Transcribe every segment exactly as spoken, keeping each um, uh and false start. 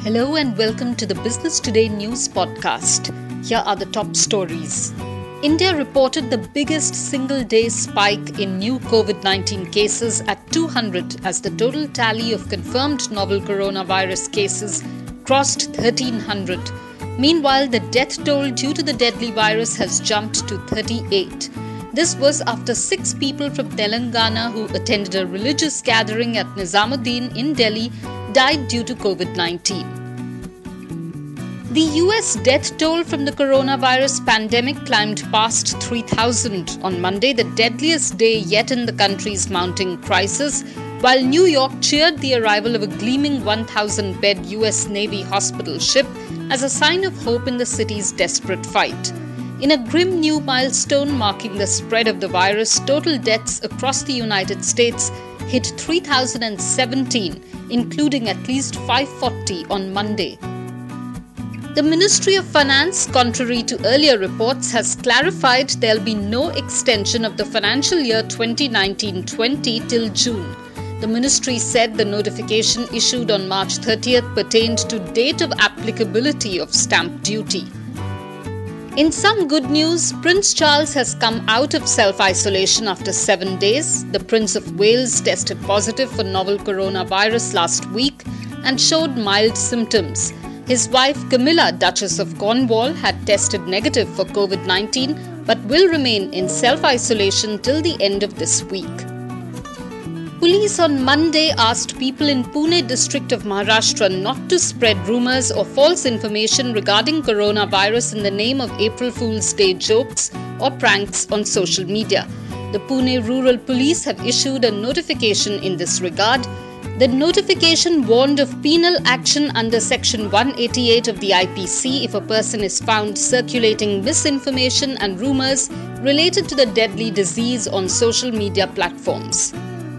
Hello and welcome to the Business Today News Podcast. Here are the top stories. India reported the biggest single-day spike in new covid nineteen cases at two hundred as the total tally of confirmed novel coronavirus cases crossed thirteen hundred. Meanwhile, the death toll due to the deadly virus has jumped to thirty-eight. This was after six people from Telangana who attended a religious gathering at Nizamuddin in Delhi died due to covid nineteen. The U S death toll from the coronavirus pandemic climbed past three thousand on Monday, the deadliest day yet in the country's mounting crisis, while New York cheered the arrival of a gleaming one thousand bed U S Navy hospital ship as a sign of hope in the city's desperate fight. In a grim new milestone marking the spread of the virus, total deaths across the United States hit three thousand seventeen, including at least five hundred forty on Monday. The Ministry of Finance, contrary to earlier reports, has clarified there will be no extension of the financial year twenty nineteen twenty till June. The ministry said the notification issued on March thirtieth pertained to date of applicability of stamp duty. In some good news, Prince Charles has come out of self-isolation after seven days. The Prince of Wales tested positive for novel coronavirus last week and showed mild symptoms. His wife Camilla, Duchess of Cornwall, had tested negative for covid nineteen but will remain in self-isolation till the end of this week. Police on Monday asked people in Pune district of Maharashtra not to spread rumours or false information regarding coronavirus in the name of April Fool's Day jokes or pranks on social media. The Pune Rural Police have issued a notification in this regard. The notification warned of penal action under Section one eighty-eight of the I P C if a person is found circulating misinformation and rumours related to the deadly disease on social media platforms.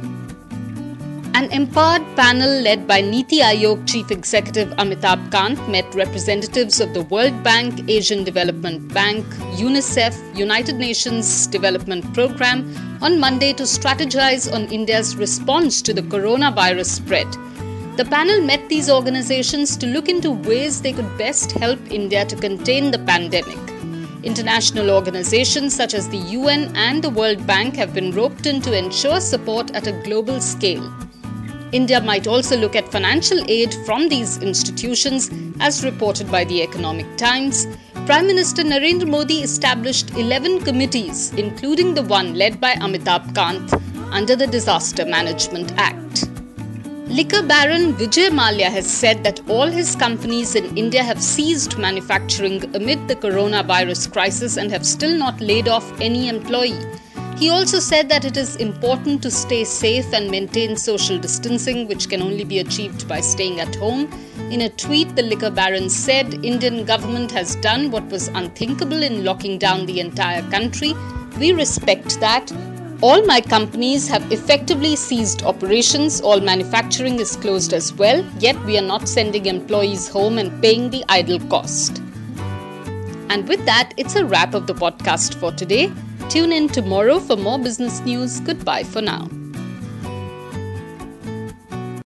An empowered panel led by Niti Aayog Chief Executive Amitabh Kant met representatives of the World Bank, Asian Development Bank, UNICEF, United Nations Development Programme on Monday to strategize on India's response to the coronavirus spread. The panel met these organizations to look into ways they could best help India to contain the pandemic. International organizations such as the U N and the World Bank have been roped in to ensure support at a global scale. India might also look at financial aid from these institutions, as reported by the Economic Times. Prime Minister Narendra Modi established eleven committees, including the one led by Amitabh Kant under the Disaster Management Act. Liquor Baron Vijay Mallya has said that all his companies in India have ceased manufacturing amid the coronavirus crisis and have still not laid off any employee. He also said that it is important to stay safe and maintain social distancing, which can only be achieved by staying at home. In a tweet, the liquor baron said, Indian government has done what was unthinkable in locking down the entire country. We respect that. All my companies have effectively ceased operations. All manufacturing is closed as well, yet we are not sending employees home and paying the idle cost. And with that, it's a wrap of the podcast for today. Tune in tomorrow for more business news. Goodbye for now.